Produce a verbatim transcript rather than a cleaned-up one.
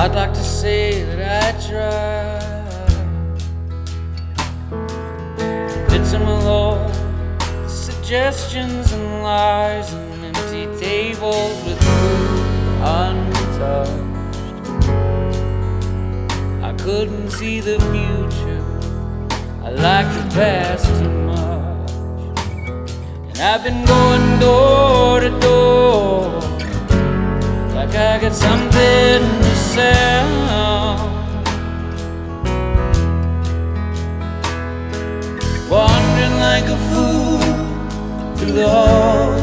I'd like to say that I tried, fits in with all the suggestions and lies and empty tables with food untouched. I couldn't see the future, I like the past too much. And I've been going door to door like I got something to sell, wandering like a fool through the halls